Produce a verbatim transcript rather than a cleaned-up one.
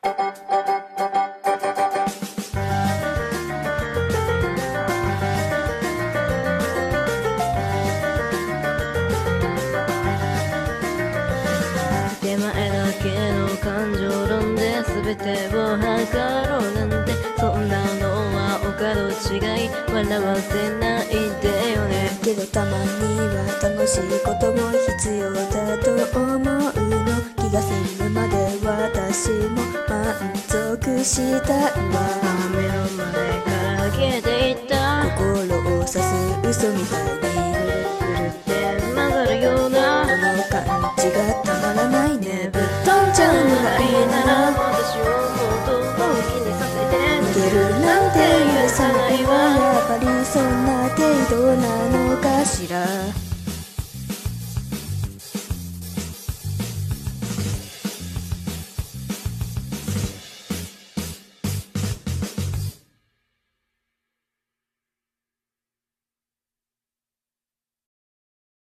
手前だけの感情論で全てを測ろうなんて、そんなのはお門違い、笑わせないでよね。 けどたまには楽しいことも必要だと思うの。気が済むまで私も満足したいわ。 目の前から消えていった心を刺す嘘みたいにくるって曲がるようなこの感じがたまらないね。ぶっ飛んじゃうのがいいなら私をもっと本気にさせて逃げるなんて許さないわ。やっぱりそんな程度なのかしら。